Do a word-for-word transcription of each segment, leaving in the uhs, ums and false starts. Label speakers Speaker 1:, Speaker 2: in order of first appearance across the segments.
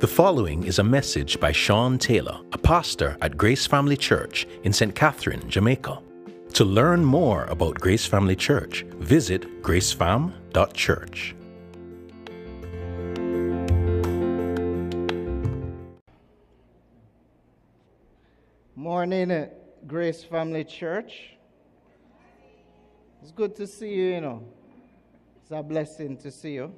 Speaker 1: The following is a message by Sean Taylor, a pastor at Grace Family Church in Saint Catherine, Jamaica. To learn more about Grace Family Church, visit gracefam dot church.
Speaker 2: Morning, Grace Family Church. It's good to see you, you know. It's a blessing to see you.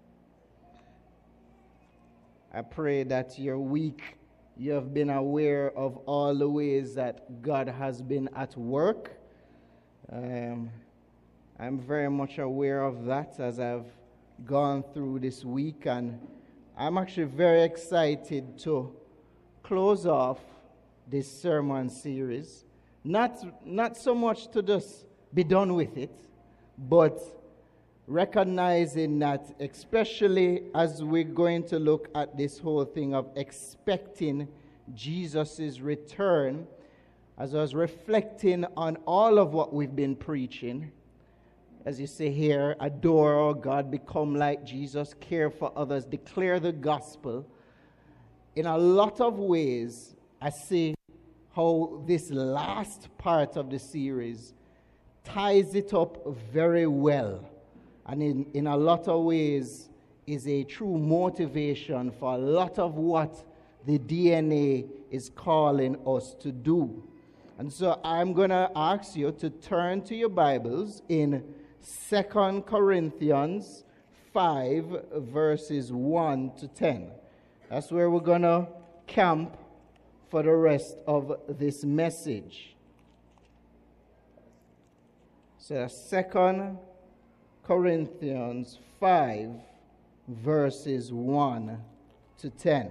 Speaker 2: I pray that your week you have been aware of all the ways that God has been at work. Um, I'm very much aware of that as I've gone through this week, and I'm actually very excited to close off this sermon series. Not, not so much to just be done with it, but recognizing that, especially as we're going to look at this whole thing of expecting Jesus' return, as I was reflecting on all of what we've been preaching, as you say here, adore our God, become like Jesus, care for others, declare the gospel. In a lot of ways, I see how this last part of the series ties it up very well. And in, in a lot of ways is a true motivation for a lot of what the D N A is calling us to do. And so I'm going to ask you to turn to your Bibles in Second Corinthians five, verses one to ten. That's where we're going to camp for the rest of this message. So Second Corinthians five, verses one to ten.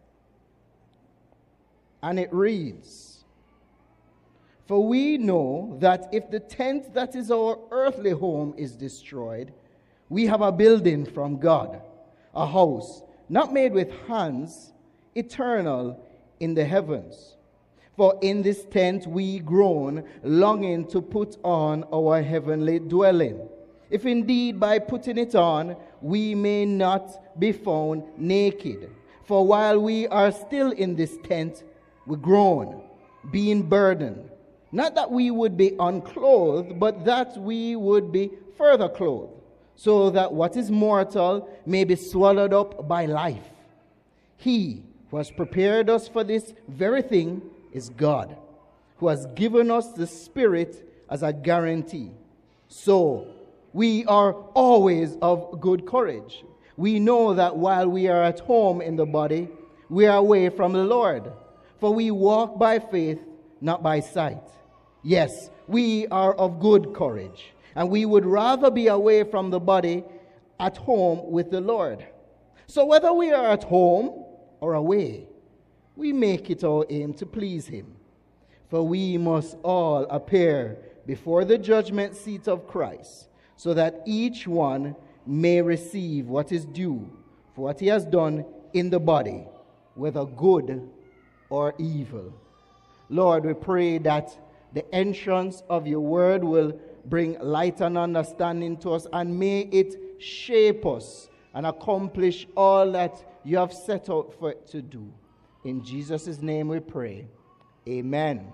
Speaker 2: And it reads, "For we know that if the tent that is our earthly home is destroyed, we have a building from God, a house not made with hands, eternal in the heavens. For in this tent we groan, longing to put on our heavenly dwelling, if indeed by putting it on we may not be found naked. For while we are still in this tent, we groan, being burdened, not that we would be unclothed, but that we would be further clothed, so that what is mortal may be swallowed up by life. He who has prepared us for this very thing is God, who has given us the Spirit as a guarantee. So we are always of good courage. We know that while we are at home in the body, we are away from the Lord. For we walk by faith, not by sight. Yes, we are of good courage, and we would rather be away from the body at home with the Lord. So whether we are at home or away, we make it our aim to please him. For we must all appear before the judgment seat of Christ, so that each one may receive what is due for what he has done in the body, whether good or evil." Lord, we pray that the entrance of your word will bring light and understanding to us, and may it shape us and accomplish all that you have set out for it to do. In Jesus' name we pray. Amen.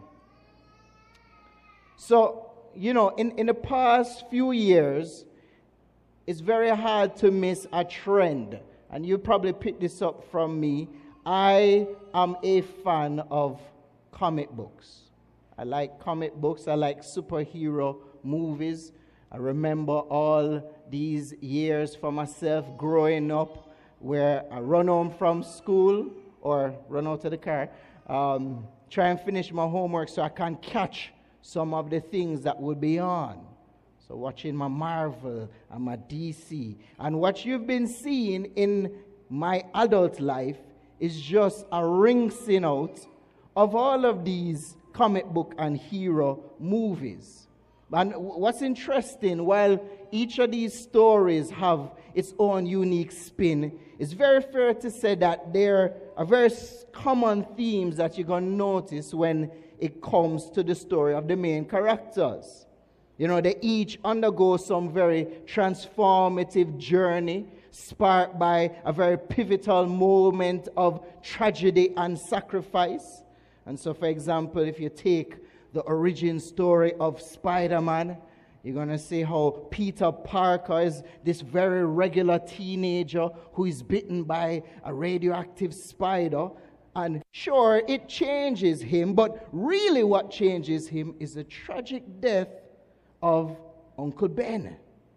Speaker 2: So, you know, in, in the past few years, it's very hard to miss a trend. And you probably picked this up from me. I am a fan of comic books. I like comic books. I like superhero movies. I remember all these years for myself growing up where I run home from school or run out of the car, um, try and finish my homework so I can catch some of the things that would be on. So watching my Marvel and my D C. And what you've been seeing in my adult life is just a rinsing out of all of these comic book and hero movies. And what's interesting, while each of these stories have its own unique spin, it's very fair to say that there are very common themes that you're going to notice when it comes to the story of the main characters. You know, they each undergo some very transformative journey. sparked by a very pivotal moment of tragedy and sacrifice. And so, for example, if you take the origin story of Spider-Man, you're going to see how Peter Parker is this very regular teenager who is bitten by a radioactive spider. And sure, it changes him, but really what changes him is the tragic death of Uncle Ben.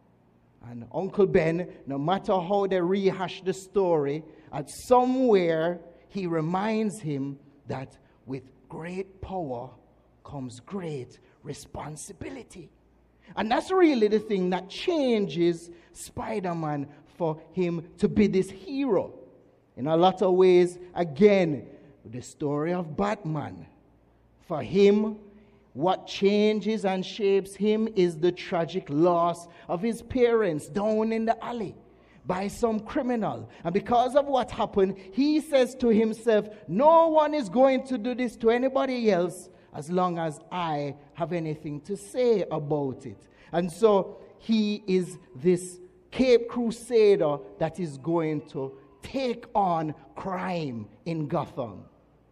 Speaker 2: And Uncle Ben, no matter how they rehash the story, at somewhere he reminds him that with great power comes great responsibility. And that's really the thing that changes Spider-Man for him to be this hero. In a lot of ways, again, the story of Batman. For him, what changes and shapes him is the tragic loss of his parents down in the alley by some criminal. And because of what happened, he says to himself, no one is going to do this to anybody else as long as I have anything to say about it. And so he is this Cape Crusader that is going to take on crime in Gotham.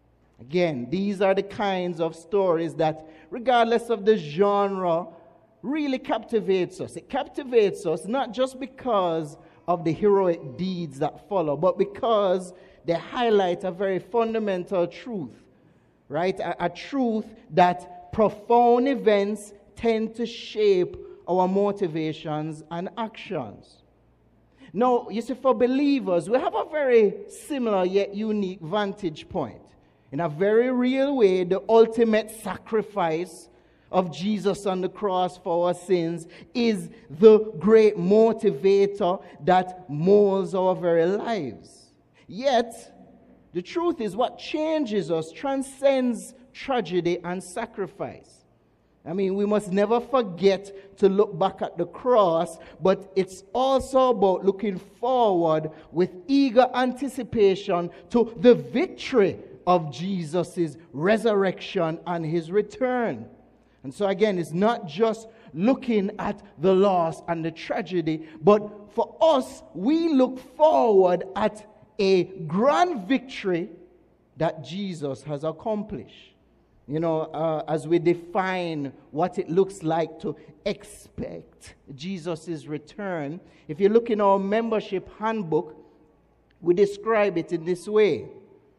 Speaker 2: Again, these are the kinds of stories that, regardless of the genre, really captivates us. It captivates us not just because of the heroic deeds that follow, but because they highlight a very fundamental truth, right? A, a truth that profound events tend to shape our motivations and actions. Now, you see, for believers, we have a very similar yet unique vantage point. In a very real way, the ultimate sacrifice of Jesus on the cross for our sins is the great motivator that molds our very lives. Yet, the truth is what changes us transcends tragedy and sacrifice. I mean, we must never forget to look back at the cross, but it's also about looking forward with eager anticipation to the victory of Jesus' resurrection and his return. And so again, it's not just looking at the loss and the tragedy, but for us, we look forward at a grand victory that Jesus has accomplished. You know, uh, as we define what it looks like to expect Jesus' return, if you look in our membership handbook, we describe it in this way.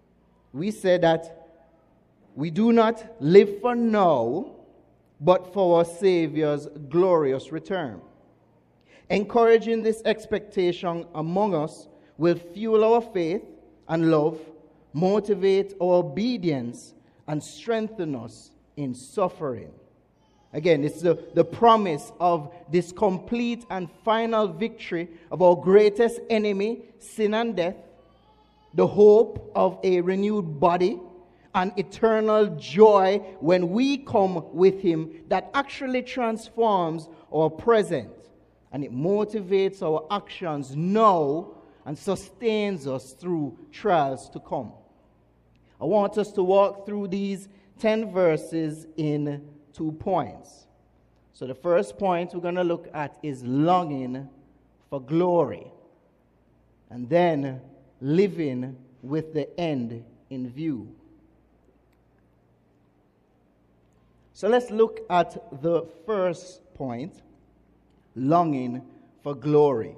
Speaker 2: We say that we do not live for now, but for our Savior's glorious return. Encouraging this expectation among us will fuel our faith and love, motivate our obedience, and strengthen us in suffering. Again, it's the, the promise of this complete and final victory of our greatest enemy, sin and death, the hope of a renewed body, and eternal joy when we come with him that actually transforms our present. And it motivates our actions now and sustains us through trials to come. I want us to walk through these ten verses in two points. So the first point we're going to look at is longing for glory, and then living with the end in view. So let's look at the first point, longing for glory.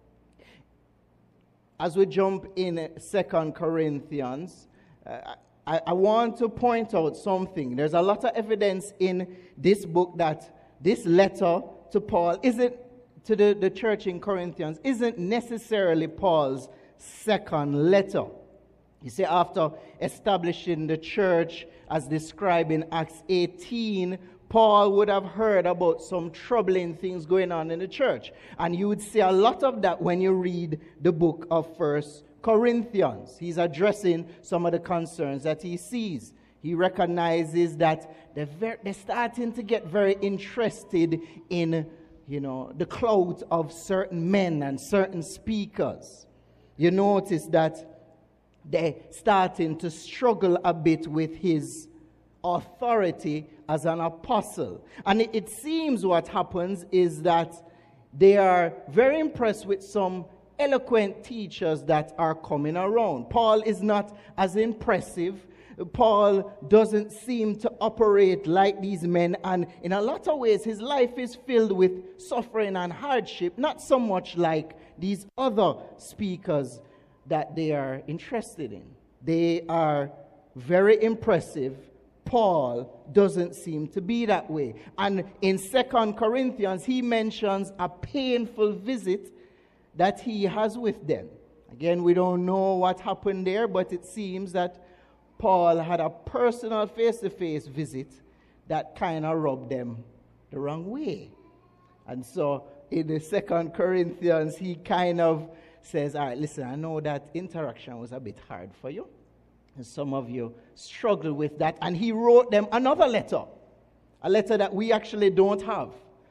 Speaker 2: As we jump in Second Corinthians, uh, I, I want to point out something. There's a lot of evidence in this book that this letter to Paul isn't, to the, the church in Corinthians, isn't necessarily Paul's second letter. You see, after establishing the church as described in Acts eighteen, Paul would have heard about some troubling things going on in the church. And you would see a lot of that when you read the book of First Corinthians. He's addressing some of the concerns that he sees. He recognizes that they're, very, they're starting to get very interested in, you know, the clout of certain men and certain speakers. You notice that they're starting to struggle a bit with his authority as an apostle. And it, it seems what happens is that they are very impressed with some eloquent teachers that are coming around. Paul is not as impressive. Paul doesn't seem to operate like these men, and in a lot of ways his life is filled with suffering and hardship, not so much like these other speakers that they are interested in. They are very impressive. Paul doesn't seem to be that way. And in Second Corinthians, he mentions a painful visit that he has with them. Again, we don't know what happened there, but it seems that Paul had a personal face-to-face visit that kind of rubbed them the wrong way. And so in the Second Corinthians, he kind of says, all right, listen, I know that interaction was a bit hard for you. And some of you struggle with that. And he wrote them another letter, a letter that we actually don't have.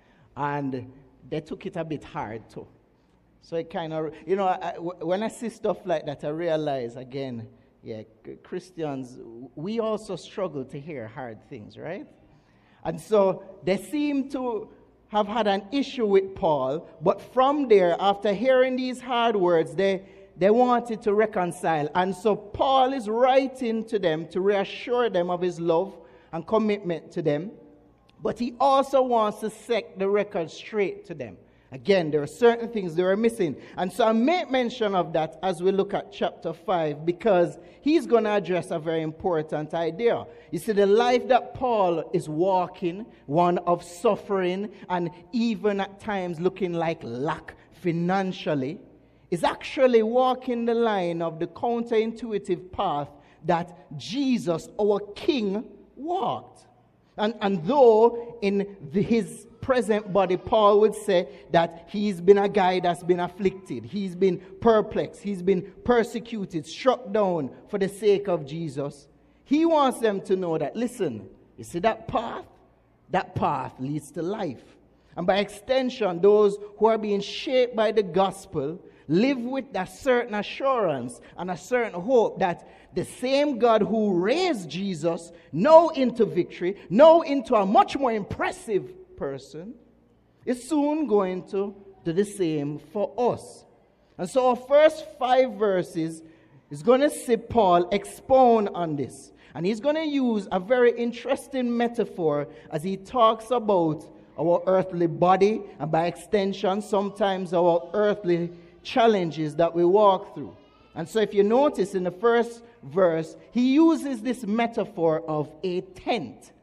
Speaker 2: And they took it a bit hard too. So it kind of, you know, I, when I see stuff like that, I realize again, yeah, Christians, we also struggle to hear hard things, right? And so they seem to have had an issue with Paul, but from there, after hearing these hard words, they, they wanted to reconcile. And so Paul is writing to them to reassure them of his love and commitment to them, but he also wants to set the record straight to them. Again, there are certain things they were missing. And so I make mention of that as we look at chapter five, because he's going to address a very important idea. You see, the life that Paul is walking, one of suffering and even at times looking like lack financially, is actually walking the line of the counterintuitive path that Jesus, our King, walked. And, and though in the, his present body, Paul would say that he's been a guy that's been afflicted. He's been perplexed. He's been persecuted, struck down for the sake of Jesus. He wants them to know that, listen, you see that path? That path leads to life. And by extension, those who are being shaped by the gospel live with a certain assurance and a certain hope that the same God who raised Jesus now into victory, now into a much more impressive person, is soon going to do the same for us. And so our first five verses is going to see Paul expound on this. And he's going to use a very interesting metaphor as he talks about our earthly body, and by extension, sometimes our earthly challenges that we walk through. And so if you notice in the first verse, he uses this metaphor of a tent.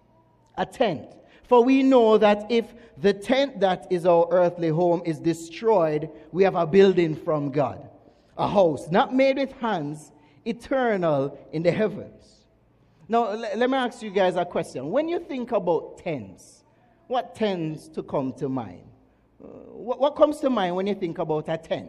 Speaker 2: A tent. For we know that if the tent that is our earthly home is destroyed, we have a building from God, a house not made with hands, eternal in the heavens. Now, l- let me ask you guys a question. When you think about tents, what tends to come to mind? Uh, what, what comes to mind when you think about a tent?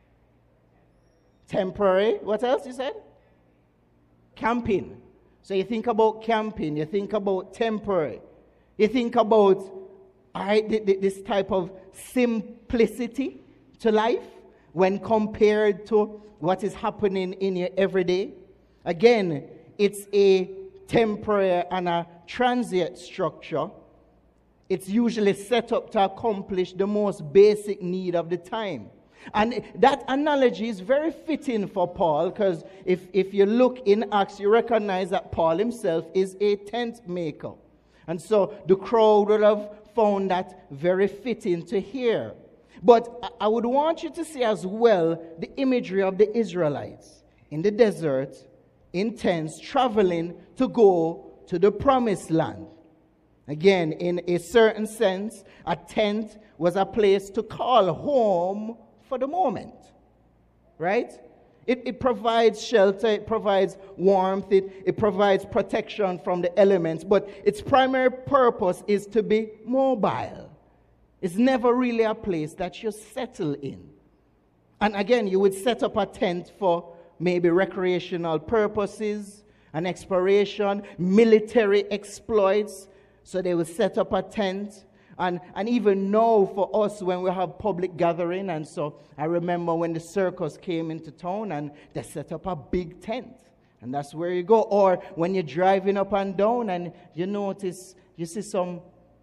Speaker 2: Temporary. What else you said? Camping. So you think about camping, you think about temporary. You think about, all right, this type of simplicity to life when compared to what is happening in your everyday. Again, it's a temporary and a transient structure. It's usually set up to accomplish the most basic need of the time. And that analogy is very fitting for Paul, because if, if you look in Acts, you recognize that Paul himself is a tent maker. And so the crowd would have found that very fitting to hear. But I would want you to see as well the imagery of the Israelites in the desert, in tents, traveling to go to the promised land. Again, in a certain sense, a tent was a place to call home for the moment, right? It, it provides shelter, it provides warmth, it, it provides protection from the elements, but its primary purpose is to be mobile. It's never really a place that you settle in. And again, you would set up a tent for maybe recreational purposes, an exploration, military exploits. So they would set up a tent. And, and even now for us when we have public gathering, and so I remember when the circus came into town and they set up a big tent. And that's where you go. Or when you're driving up and down and you notice, you see some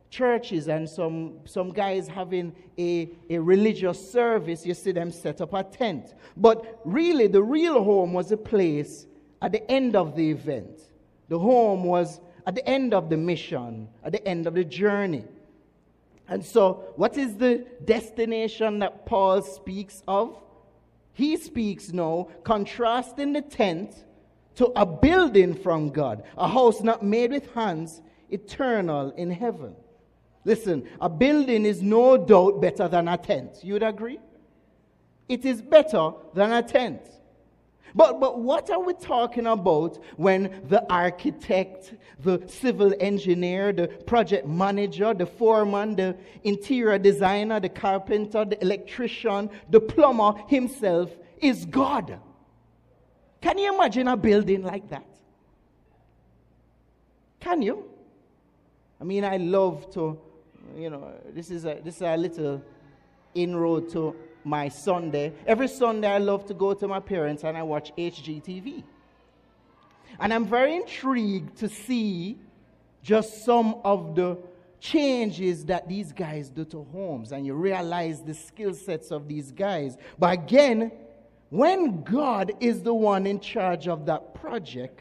Speaker 2: churches and some, some guys having a, a religious service, you see them set up a tent. But really, the real home was a place at the end of the event. The home was at the end of the mission, at the end of the journey. And so, what is the destination that Paul speaks of? He speaks now, contrasting the tent to a building from God, a house not made with hands, eternal in heaven. Listen, a building is no doubt better than a tent. You'd agree? It is better than a tent. But, but what are we talking about when the architect, the civil engineer, the project manager, the foreman, the interior designer, the carpenter, the electrician, the plumber himself is God? Can you imagine a building like that? Can you? I mean, I love to, you know, this is a, this is a little inroad to my Sunday. Every Sunday I love to go to my parents and I watch H G T V. And I'm very intrigued to see just some of the changes that these guys do to homes. And you realize the skill sets of these guys. But again, when God is the one in charge of that project,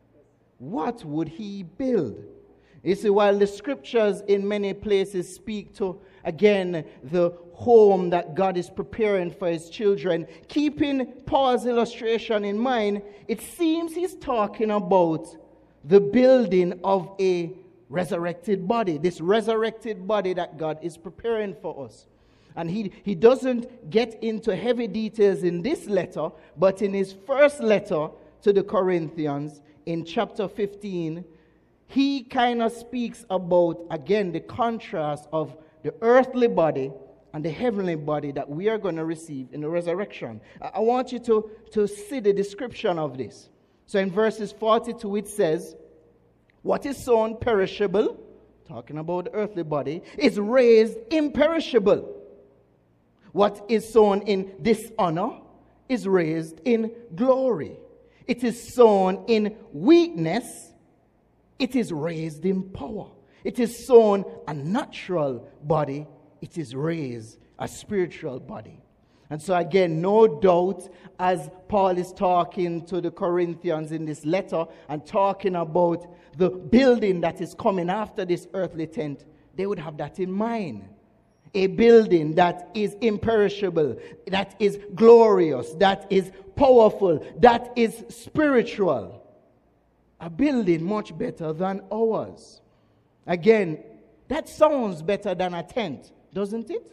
Speaker 2: what would he build? You see, while the scriptures in many places speak to, again, the home that God is preparing for his children, keeping Paul's illustration in mind, it seems he's talking about the building of a resurrected body, this resurrected body that God is preparing for us. And he, he doesn't get into heavy details in this letter, but in his first letter to the Corinthians, in chapter fifteen, he kind of speaks about, again, the contrast of the earthly body and the heavenly body that we are going to receive in the resurrection. I want you to, to see the description of this. So in verses forty-two, it says, what is sown perishable, talking about the earthly body, is raised imperishable. What is sown in dishonor is raised in glory. It is sown in weakness, it is raised in power. It is sown a natural body, it is raised a spiritual body. And so again, no doubt, as Paul is talking to the Corinthians in this letter and talking about the building that is coming after this earthly tent, they would have that in mind. A building that is imperishable, that is glorious, that is powerful, that is spiritual. A building much better than ours. Again, that sounds better than a tent, doesn't it?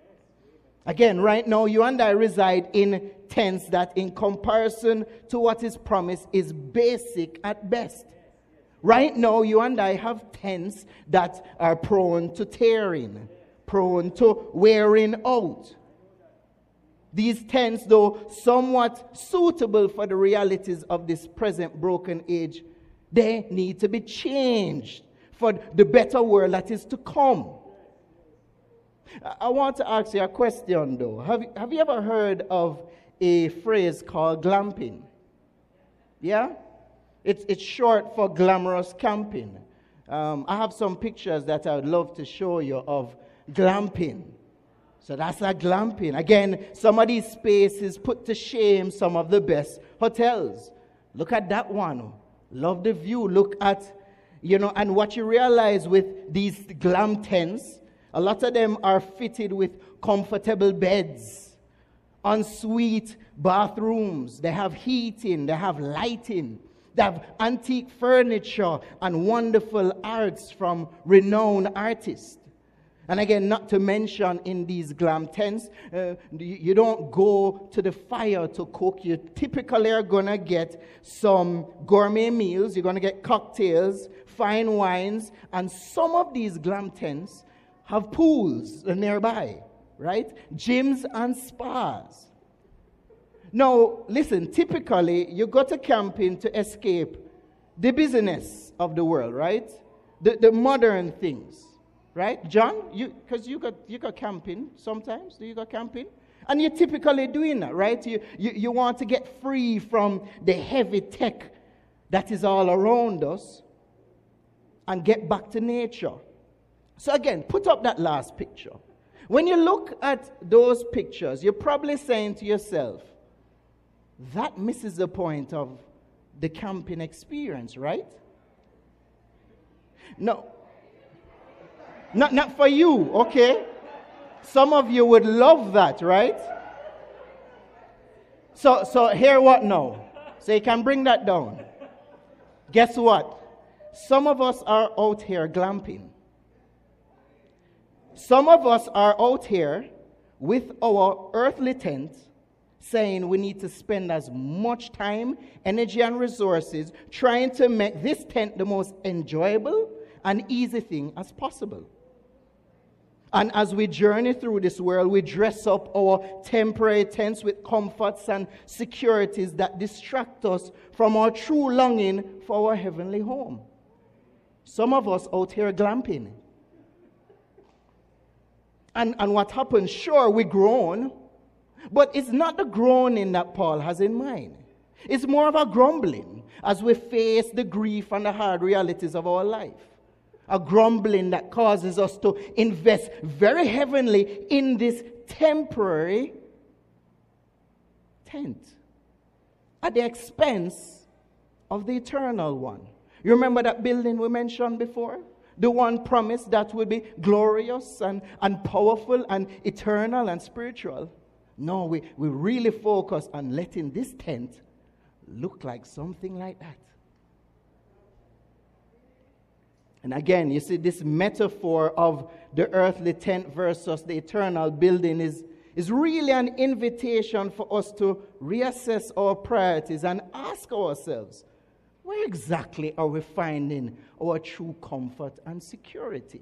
Speaker 2: Again, right now, you and I reside in tents that, in comparison to what is promised, is basic at best. Right now, you and I have tents that are prone to tearing, prone to wearing out. These tents, though somewhat suitable for the realities of this present broken age, they need to be changed for the better world that is to come. I want to ask you a question, though. Have, have you ever heard of a phrase called glamping? Yeah? It's, it's short for glamorous camping. Um, I have some pictures that I would love to show you of glamping. So that's a glamping. Again, some of these spaces put to shame some of the best hotels. Look at that one. Love the view. Look at, you know, and what you realize with these glam tents, a lot of them are fitted with comfortable beds, ensuite bathrooms. They have heating, they have lighting, they have antique furniture and wonderful arts from renowned artists. And again, not to mention in these glam tents, uh, you don't go to the fire to cook. You typically are going to get some gourmet meals. You're going to get cocktails, fine wines, and some of these glam tents have pools nearby, right? Gyms and spas. Now, listen, typically you go to camping to escape the business of the world, right? The, the modern things. Right, John? You, because you got you got camping sometimes. Do you go camping? And you're typically doing that, right? You, you you want to get free from the heavy tech that is all around us and get back to nature. So again, put up that last picture. When you look at those pictures, you're probably saying to yourself, that misses the point of the camping experience, right? No. Not, not for you, okay? Some of you would love that, right? So, so hear what now? So you can bring that down. Guess what? Some of us are out here glamping. Some of us are out here with our earthly tent saying we need to spend as much time, energy, and resources trying to make this tent the most enjoyable and easy thing as possible. And as we journey through this world, we dress up our temporary tents with comforts and securities that distract us from our true longing for our heavenly home. Some of us out here glamping. And, and what happens, sure, we groan, but it's not the groaning that Paul has in mind. It's more of a grumbling as we face the grief and the hard realities of our life. A grumbling that causes us to invest very heavily in this temporary tent at the expense of the eternal one. You remember that building we mentioned before? The one promised that would be glorious and, and powerful and eternal and spiritual. No, we, we really focus on letting this tent look like something like that. And again, you see, this metaphor of the earthly tent versus the eternal building is, is really an invitation for us to reassess our priorities and ask ourselves, where exactly are we finding our true comfort and security?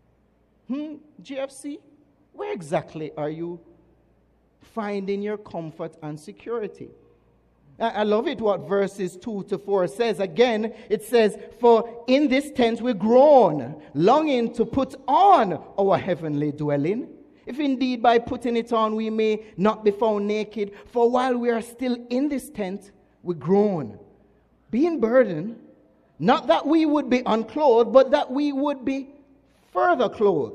Speaker 2: Hmm, G F C? Where exactly are you finding your comfort and security? I love it what verses two to four says. Again, it says, for in this tent we groan, longing to put on our heavenly dwelling. If indeed by putting it on we may not be found naked. For while we are still in this tent, we groan, being burdened, not that we would be unclothed, but that we would be further clothed,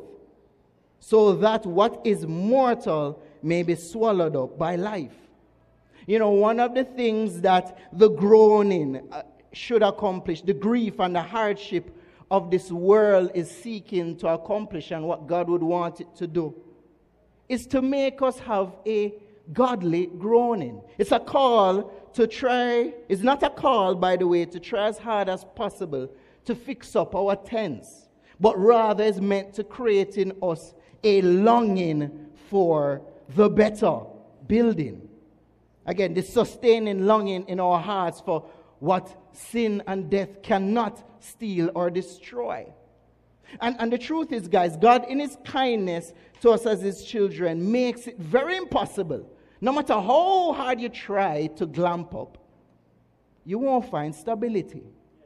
Speaker 2: so that what is mortal may be swallowed up by life. You know, one of the things that the groaning uh, should accomplish, the grief and the hardship of this world is seeking to accomplish and what God would want it to do, is to make us have a godly groaning. It's a call to try, it's not a call, by the way, to try as hard as possible to fix up our tents, but rather is meant to create in us a longing for the better building. Again, this sustaining longing in our hearts for what sin and death cannot steal or destroy. And, and the truth is, guys, God in his kindness to us as his children makes it very impossible. No matter how hard you try to glamp up, you won't find stability.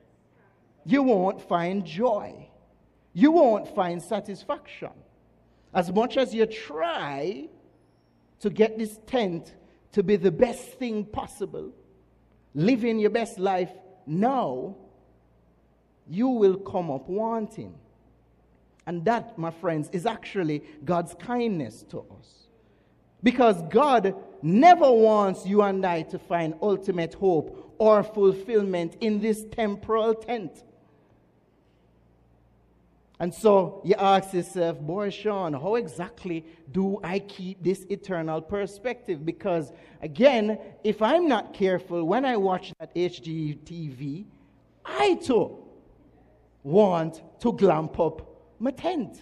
Speaker 2: You won't find joy. You won't find satisfaction. As much as you try to get this tent to be the best thing possible, living your best life now, you will come up wanting. And that, my friends, is actually God's kindness to us. Because God never wants you and I to find ultimate hope or fulfillment in this temporal tent. And so you ask yourself, boy, Sean, how exactly do I keep this eternal perspective? Because, again, if I'm not careful, when I watch that H G T V, I too want to glamp up my tent.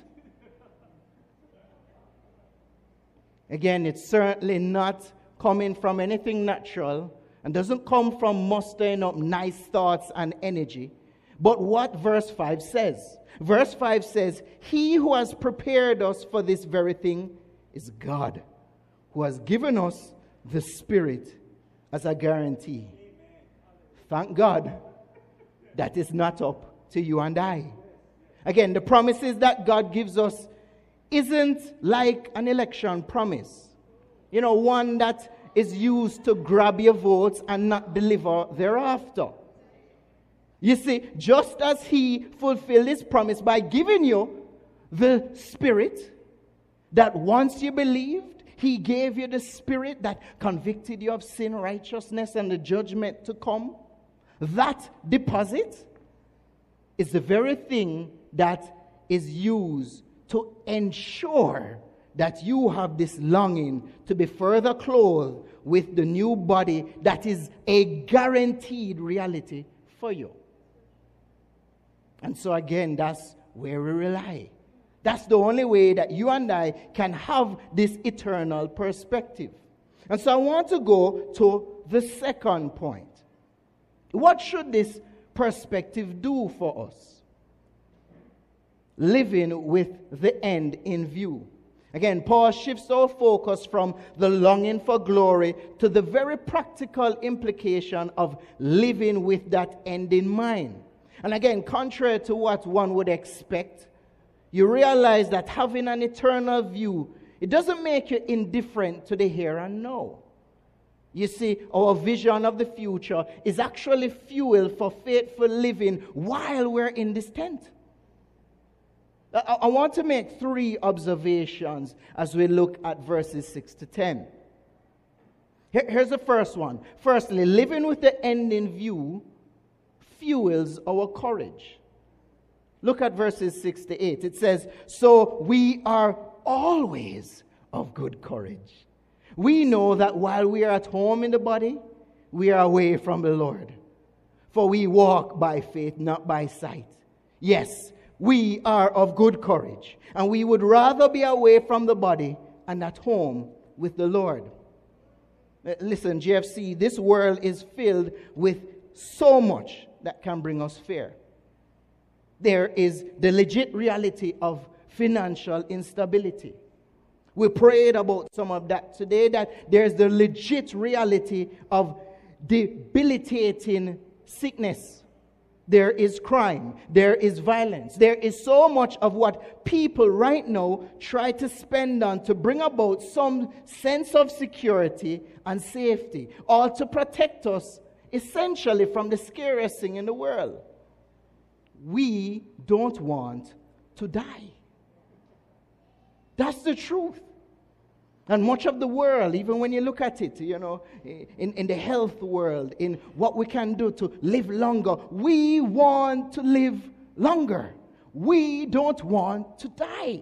Speaker 2: Again, it's certainly not coming from anything natural and doesn't come from mustering up nice thoughts and energy. But what verse five says? Verse five says, he who has prepared us for this very thing is God, who has given us the Spirit as a guarantee. Thank God that is not up to you and I. Again, the promises that God gives us isn't like an election promise. You know, one that is used to grab your votes and not deliver thereafter. You see, just as he fulfilled his promise by giving you the Spirit, that once you believed, He gave you the Spirit that convicted you of sin, righteousness, and the judgment to come. That deposit is the very thing that is used to ensure that you have this longing to be further clothed with the new body that is a guaranteed reality for you. And so again, that's where we rely. That's the only way that you and I can have this eternal perspective. And so I want to go to the second point. What should this perspective do for us? Living with the end in view. Again, Paul shifts our focus from the longing for glory to the very practical implication of living with that end in mind. And again, contrary to what one would expect, you realize that having an eternal view, it doesn't make you indifferent to the here and now. You see, our vision of the future is actually fuel for faithful living while we're in this tent. I, I want to make three observations as we look at verses six to ten. Here, here's the first one. Firstly, living with the end in view fuels our courage. Look at verses six to eight. It says, so we are always of good courage. We know that while we are at home in the body, we are away from the Lord. For we walk by faith, not by sight. Yes, we are of good courage, and we would rather be away from the body and at home with the Lord. Listen, G F C, this world is filled with so much that can bring us fear. There is the legit reality of financial instability. We prayed about some of that today, that there's the legit reality of debilitating sickness. There is crime. There is violence. There is so much of what people right now try to spend on to bring about some sense of security and safety, or to protect us essentially from the scariest thing in the world. We don't want to die. That's the truth. And much of the world, even when you look at it, you know, in, in the health world, in what we can do to live longer, we want to live longer. We don't want to die.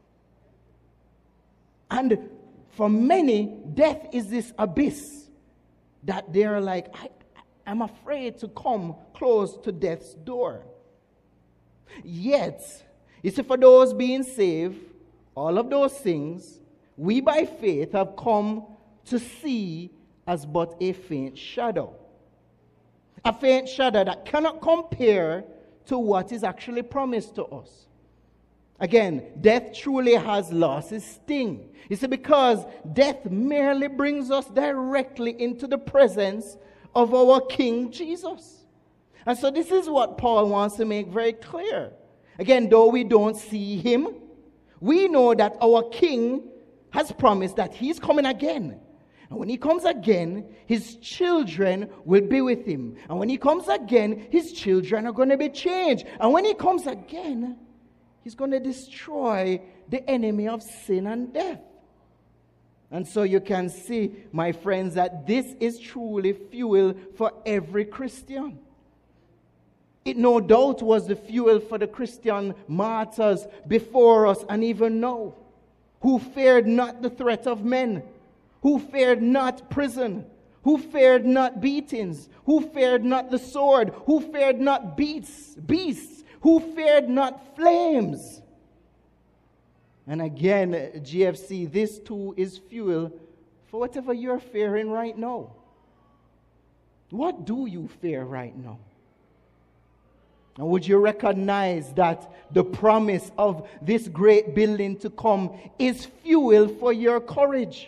Speaker 2: And for many, death is this abyss that they're like, I, I'm afraid to come close to death's door. Yet, you see, for those being saved, all of those things, we by faith have come to see as but a faint shadow. A faint shadow that cannot compare to what is actually promised to us. Again, death truly has lost its sting. You see, because death merely brings us directly into the presence of our King Jesus. And so this is what Paul wants to make very clear. Again, though we don't see him, we know that our King has promised that he's coming again. And when he comes again, his children will be with him. And when he comes again, his children are going to be changed. And when he comes again, he's going to destroy the enemy of sin and death. And so you can see, my friends, that this is truly fuel for every Christian. It no doubt was the fuel for the Christian martyrs before us and even now, who feared not the threat of men, who feared not prison, who feared not beatings, who feared not the sword, who feared not beasts, beasts, who feared not flames. And again, G F C, this too is fuel for whatever you're fearing right now. What do you fear right now? And would you recognize that the promise of this great building to come is fuel for your courage?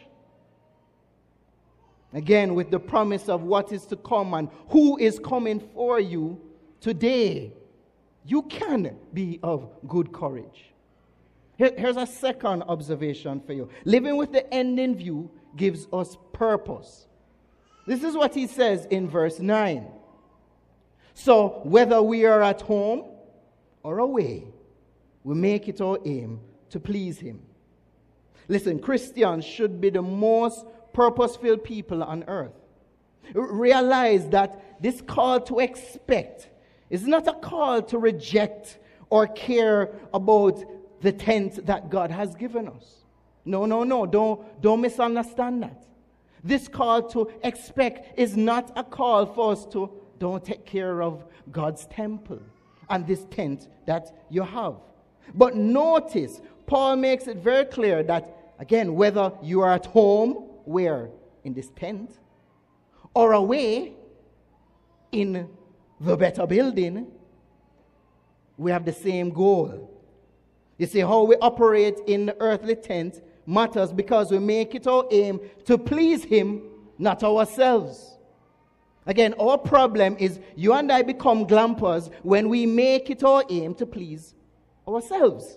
Speaker 2: Again, with the promise of what is to come and who is coming for you today, you can be of good courage. Here, here's a second observation for you. Living with the end in view gives us purpose. This is what he says in verse nine. So, whether we are at home or away, we make it our aim to please him. Listen, Christians should be the most purpose-filled people on earth. Realize that this call to expect is not a call to reject or care about the tent that God has given us. No, no, no. Don't, don't misunderstand that. This call to expect is not a call for us to don't take care of God's temple and this tent that you have. But notice, Paul makes it very clear that, again, whether you are at home, where? In this tent, or away in the better building, we have the same goal. You see, how we operate in the earthly tent matters because we make it our aim to please him, not ourselves. Again, our problem is you and I become glampers when we make it our aim to please ourselves.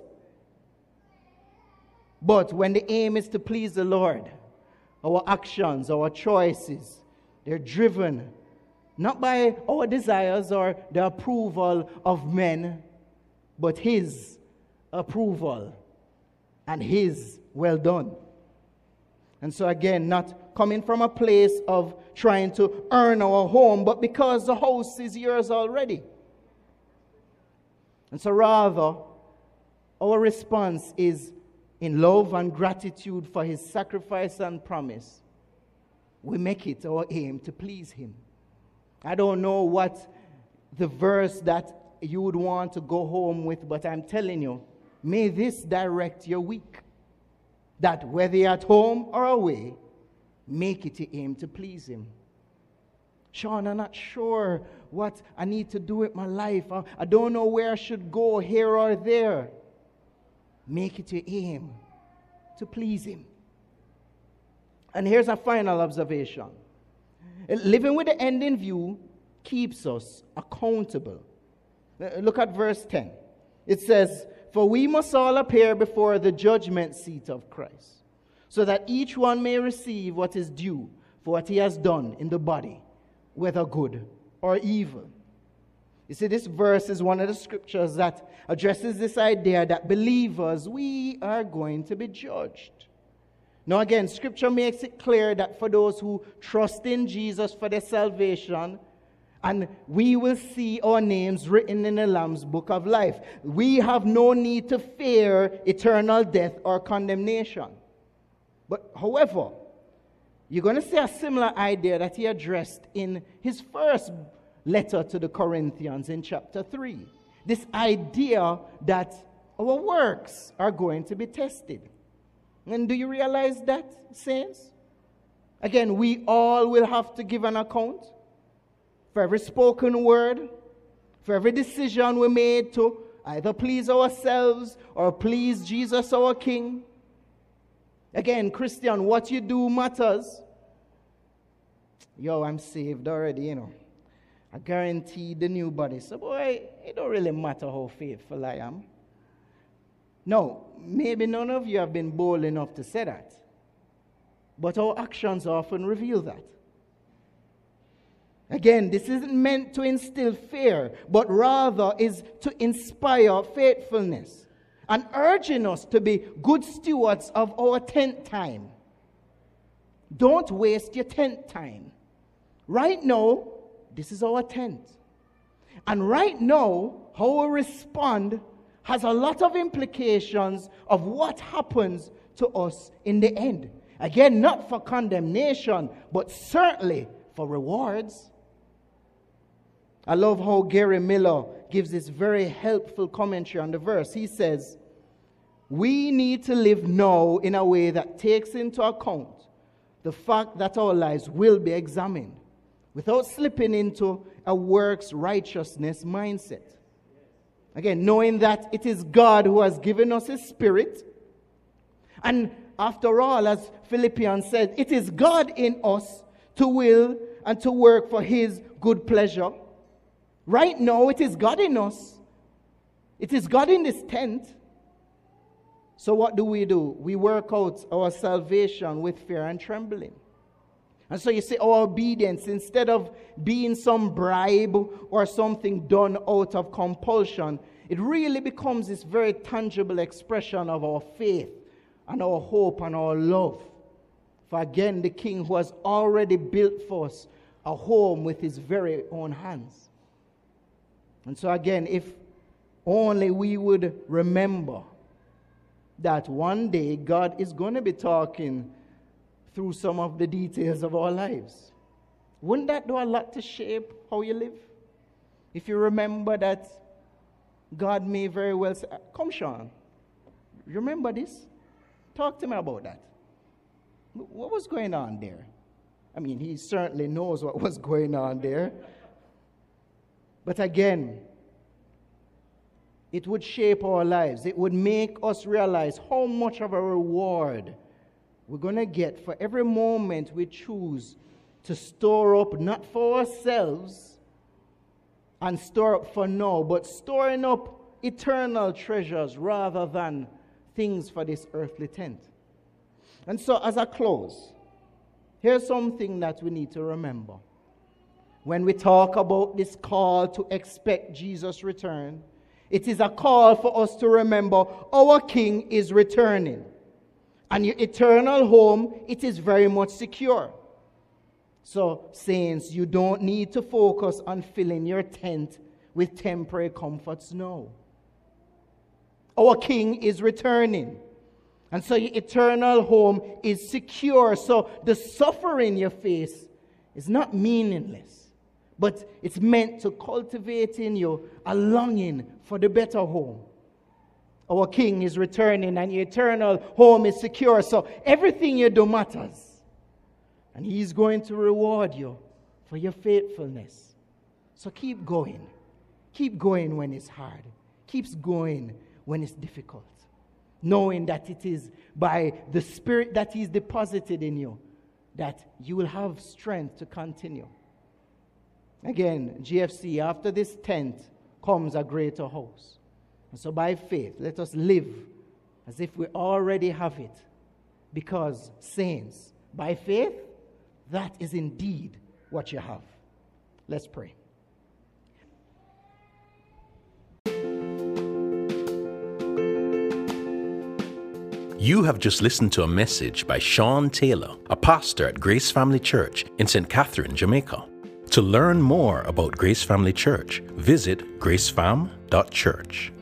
Speaker 2: But when the aim is to please the Lord, our actions, our choices, they're driven not by our desires or the approval of men, but his approval and his well done. And so again, not coming from a place of trying to earn our home, but because the house is yours already. And so rather, our response is in love and gratitude for his sacrifice and promise. We make it our aim to please him. I don't know what the verse that you would want to go home with, but I'm telling you, may this direct your week. That whether you're at home or away, make it your aim to please him. Sean, I'm not sure what I need to do with my life. I, I don't know where I should go, here or there. Make it your aim to please him. And here's a final observation. Living with the end in view keeps us accountable. Look at verse ten. It says, "For we must all appear before the judgment seat of Christ, so that each one may receive what is due for what he has done in the body, whether good or evil." You see, this verse is one of the scriptures that addresses this idea that believers, we are going to be judged. Now again, scripture makes it clear that for those who trust in Jesus for their salvation, and we will see our names written in the Lamb's book of life, we have no need to fear eternal death or condemnation. But however, you're going to see a similar idea that he addressed in his first letter to the Corinthians in chapter three. This idea that our works are going to be tested. And do you realize that, saints? Again, we all will have to give an account for every spoken word, for every decision we made to either please ourselves or please Jesus our King. Again, Christian, what you do matters. Yo, I'm saved already, you know. I guarantee the new body. So, boy, it don't really matter how faithful I am. No, maybe none of you have been bold enough to say that. But our actions often reveal that. Again, this isn't meant to instill fear, but rather is to inspire faithfulness and urging us to be good stewards of our tent time. Don't waste your tent time. Right now, this is our tent. And right now, how we respond has a lot of implications of what happens to us in the end. Again, not for condemnation, but certainly for rewards. I love how Gary Miller gives this very helpful commentary on the verse. He says, "We need to live now in a way that takes into account the fact that our lives will be examined, without slipping into a works righteousness mindset. Again, knowing that it is God who has given us his Spirit. And after all, as Philippians said, it is God in us to will and to work for his good pleasure. Right now, it is God in us. It is God in this tent. So what do we do? We work out our salvation with fear and trembling. And so you see, our obedience, instead of being some bribe or something done out of compulsion, it really becomes this very tangible expression of our faith and our hope and our love. For again, the King who has already built for us a home with his very own hands. And so again, if only we would remember that one day God is going to be talking through some of the details of our lives. Wouldn't that do a lot to shape how you live? If you remember that God may very well say, come Sean, remember this? Talk to me about that. What was going on there? I mean, he certainly knows what was going on there. But again, it would shape our lives. It would make us realize how much of a reward we're going to get for every moment we choose to store up, not for ourselves and store up for now, but storing up eternal treasures rather than things for this earthly tent. And so as I close, here's something that we need to remember. When we talk about this call to expect Jesus' return, it is a call for us to remember our King is returning. And your eternal home, it is very much secure. So, saints, you don't need to focus on filling your tent with temporary comforts now. Our King is returning. And so your eternal home is secure. So the suffering you face is not meaningless, but it's meant to cultivate in you a longing for the better home. Our King is returning and your eternal home is secure. So everything you do matters. And he's going to reward you for your faithfulness. So keep going. Keep going when it's hard. Keep going when it's difficult. Knowing that it is by the Spirit that he's deposited in you that you will have strength to continue. Again, G F C, after this tent comes a greater house. And so by faith, let us live as if we already have it. Because, saints, by faith, that is indeed what you have. Let's pray.
Speaker 1: You have just listened to a message by Sean Taylor, a pastor at Grace Family Church in Saint Catherine, Jamaica. To learn more about Grace Family Church, visit grace fam dot church.